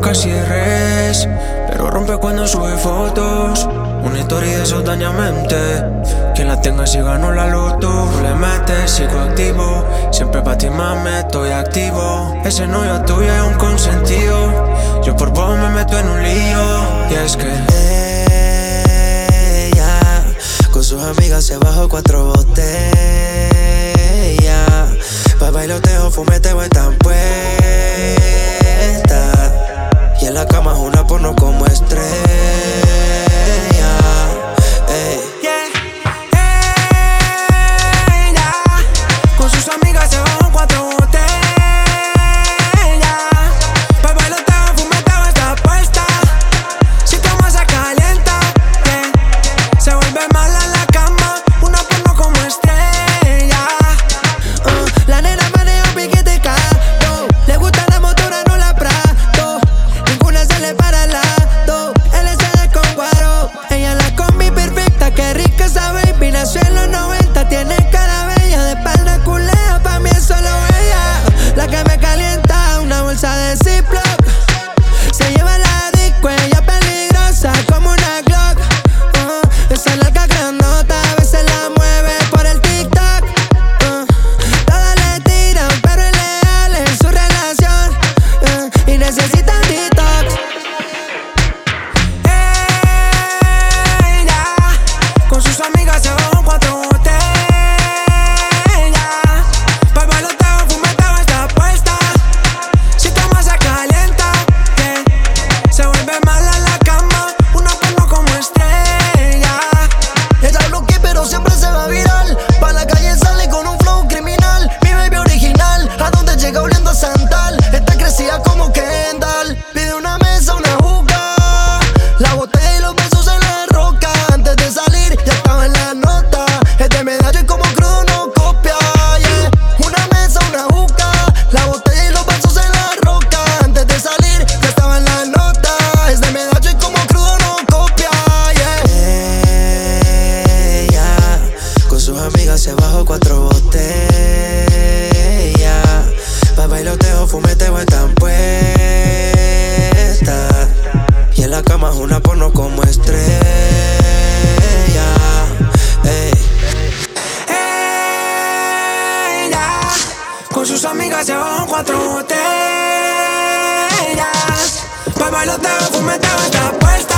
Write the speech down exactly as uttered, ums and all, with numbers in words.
marca cierres, pero rompe cuando sube fotos. Una historia de esos daña mente. Quien la tenga si ganó la loto. Tú le metes, sigo activo. Siempre pa' ti mame, estoy activo. Ese novio tuyo es un consentido. Yo por vos me meto en un lío. Y es que ella con sus amigas se bajó cuatro botellas. Pa' bailoteo, fumeteo están puestas. Y en la cama es una porno como estrella. Ey. yeah. Ella con sus amigas se bajó cuatro botellas. Pa' bailoteo, fumeteo está puesta. Si toma se calienta, yeah. Se vuelve mala en la cama, una porno como estrella. Uh, la nena maneja un piquete caro. Le gusta la motora, no la Prado. Ninguna se le para al lado. L S D con guaro. Ella la combi perfecta, qué rica esa baby. Nació en los noventa, tiene cara bella. De espalda culea, pa' mí es solo ella. La que me calienta, una bolsa de Ziploc. Se lleva la disco, ella peligrosa como una Glock. Uh, esa larga grandota, a veces la mueve por el TikTok. Uh, todas le tiran, pero es leal en su relación. Uh, y necesitan detox. Ella con sus amigas se bajó cuatro botellas. Pa' el bailoteo, fumeteo está puesta. Si toma se calienta, yeah. Se vuelve mala en la cama, una porno como estrella. Ella bloquea pero siempre se va viral. Pa' la calle sale con un flow criminal. Mi baby original, a donde llega oliendo a Santal. Está crecida como Kendall. Pide una mesa, una juca. La botella y los besos en la roca. Antes de salir ya estaba en la nota. Es de medallo y como crudo no copia, yeah. Una mesa, una juca. La botella y los besos en la roca. Antes de salir ya estaba en la nota. Es de medallo y como crudo no copia, yeah. Ella con sus amigas se bajó cuatro botellas. Pa' bailoteo, fumeteo están puestas. Y en la cama es una porno como estrella. Ey. Ella con sus amigas se bajó cuatro botellas. Pa' el bailoteo, fumeteo está puesta.